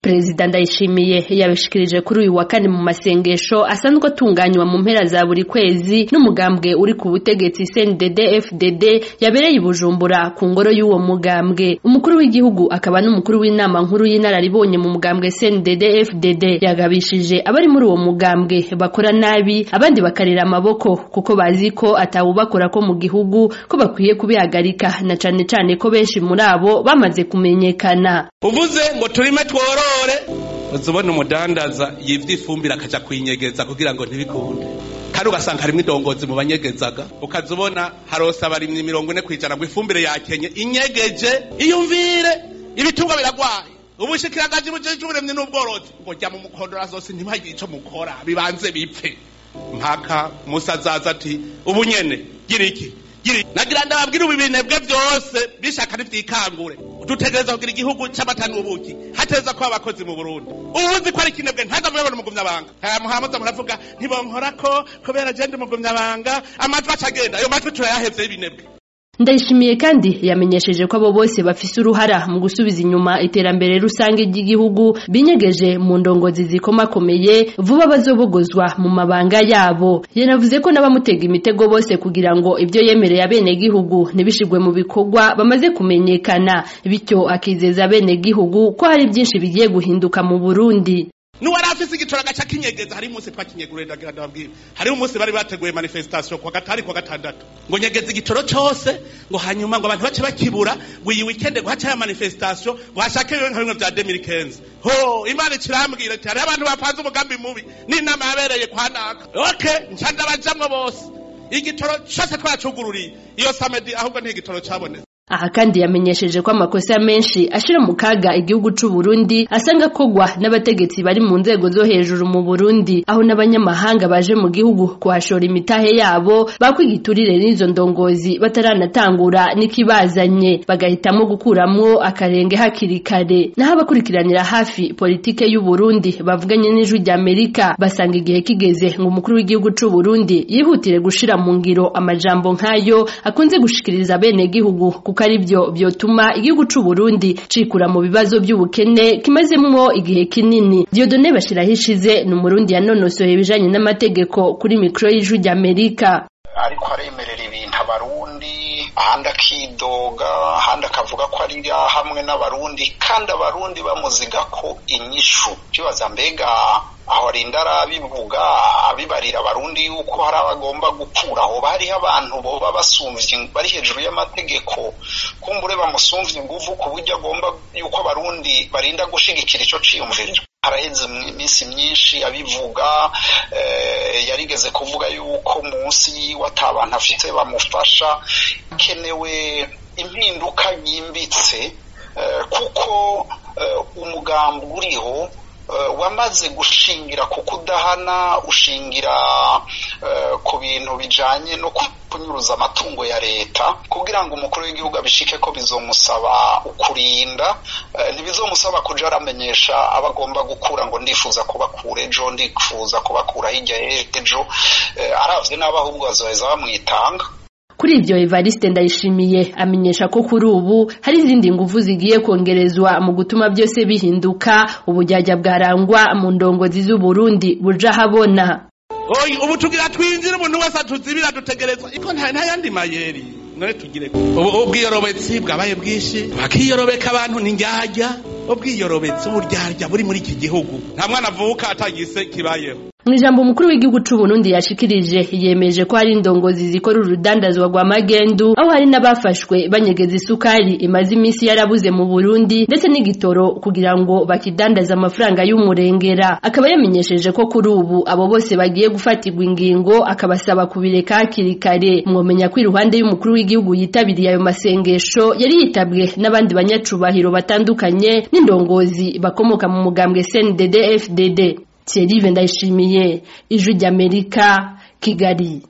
Perezida Ndayishimiye yabishikirije kuri uyu wa kane mu masengesho asanzwe atunganywa mu mpera za buri kwezi n'umugambwe uri ku butegetsi CNDD-FDD yabereye i Bujumbura ku ngoro y'uwo mugambwe. Umukuru w'igihugu akaba n'umukuru w'inama nkuru y'inararibonye mu mugambwe CNDD-FDD yagabishije abari muri uwo mugambwe bakora nabi abandi bakarira amaboko kuko bazi ko atawubakora ko mu gihugu ko bakwiye kubihagarika na cane cane ko benshi muri abo bamaze kumenyekana. Uvuze ngo turime tworo uzubona umudandaza yivye ifumbira akaja kwinyegeza kugira ngo ntibikunde kandi ugasanga harimwo idongozi mu banyegezaga ukazubona harosa abarimyi 40% ngo ifumbire yakenye inyegeje iyumvire ibitungwa biragwaye ubushikiranganje bujeje uburemye n'ubworozi ngo jya mu mukondora zose ntibagire ico mukora bibanze bipfe mpaka musazaza ati ubunyene gira iki nagira ndababwira ubibinebwe byose bishaka n'ivyikangure dutegereza kugira igihugu c'amatani ubuki hateza ko abakozi mu Burundi ubuzi ko ari kinebwe ntaza mubona umugumya banga muhamuza muravuga ntibonkorako kubera je ndi umugumya banga amatwa acagenda ayo matwi turayahevye y'ibinebwe. Ndayishimiye kandi yamenyesheje ko abo bose bafise uruhara mu gusubiza inyuma iterambere rusange ry'igihugu binyegeje mu ndongozi zikomakomeye vuba bazobogozwa mu mabanga yabo. Yanavuze ko n'abamutega imitego bose kugira ngo ibyo yemereye abene gihugu nibishigwe mu bikorwa bamaze kumenyekana, bityo akizeza abene gihugu ko hari byinshi bigiye guhinduka mu Burundi. Nuwarafise igitora gaca kinyegeza hari umunsi twakinyegurira ndagira ndababwira hari umunsi bari bateguye manifestation kwa gatandatu ngo nyegeza igitoro cyose ngo hanyuma ngo abantu bace bakibura ngo iyi weekend ngo haca ya manifestation ngo hashake ibintu bya 2015 ho imana kirambwira ati hari abantu bapanze umugambi mubi n'inama yabereye kwa naka okay ncanda bajamwe bose igitoro cyose twacugururiye iyo samedi ahubwo ntigitoro cyabonetse. Aha kandi yamenyesheje ko amakosa menshi ashira mu kaga igihugu c'u Burundi asanga kogwa n'abategetsi bari mu nzego zo hejuru mu Burundi aho n'abanyamahanga baje mu gihugu kuhashora imitahe yabo bakwigiturire n'izo ndongozi bataranatangura nikibazanye bagahitamo gukuramwo akarenge hakiri kare. Naho abakurikiranira hafi politike y'u Burundi bavuganye n'ijwi ry'Amerika basanga igihe kigeze ngo umukuru w'igihugu c'u Burundi yihutire gushira mu ngiro amajambo nkayo akunze gushikiriza bene gihugu kuko aribyo byotuma igihugu c'u Burundi cikura mu bibazo by'ubukene kimazemwo igihe kinini. Dieudonné Bashirahishize n'umurundi yanonosoye ibijanye n'amategeko kuri micro y'ijwi ry'Amerika. Ariko aremerera ibintu abarundi ahandi akidoga ahandi akavuga ko ari hamwe n'abarundi kandi abarundi bamuziga ko inyishu kibaza mbega aho rindara bivuga abibarira abarundi yuko hari abagomba gukuraho bari abantu boba basumvye bari hejuru y'amategeko kumbure bamusumvye inguvu ku buryo agomba yuko abarundi barinda gushigikira ico ciyumviro. Haraheze iminsi myinshi abivuga yarigeze kuvuga yuko munsi watabantu afite bamufasha kenewe impinduka yimbitse kuko umugambi uriho wamaze gushingira ku kudahana ushingira ku bintu bijanye no kunyuruza amatungo ya leta kugira ngo umukuru w'igihugu abishike ko bizomusaba ukurinda ntibizomusaba kuja aramenyesha abagomba gukura ngo ndifuza kubakura ejo ndifuza kubakura hirya ejo aravye n'abahubwo bazoheza bamwitanga. Kuri ivyo Evariste Ndayishimiye amenyesha ko kuri ubu hari izindi nguvu zigiye kongerezwa mu gutuma byose bihinduka ubujyajya bwarangwa mu ndongozi z'u Burundi buja habona. Ubu tugira twinjira umuntu wese atuzibira dutegerezwa iko nta yandi mayeri none tugire ubwiyorobetsi bwabaye bwishi bakiyorobeka abantu ninjyajya ubwiyorobetsi uburyarya buri muri iki gihugu nta mwana avuka atagise kibayeho. Mwijambo mukuru w'igihugu c'u Burundi yashikirije yemeje ko hari indongozi zikora urudandazwa rwa magendu aho hari n'abafashwe banyegeza isukari imaze iminsi yarabuze mu Burundi ndetse n'igitoro kugira ngo bakidandaza amafaranga y'umurengera. Akaba yamenyesheje ko kuri ubu abo bose bagiye gufatirwa ingingo akabasaba kubireka hakiri kare. Mwomenya ko iruhande y'umukuru w'igihugu yitabiriye ayo masengesho yari yitabwe n'abandi banyacubahiro batandukanye n'indongozi bakomoka mu mugambwe CNDD-FDD. Thierry Ndayishimiye, Ijwi ry'Amerika, Kigali.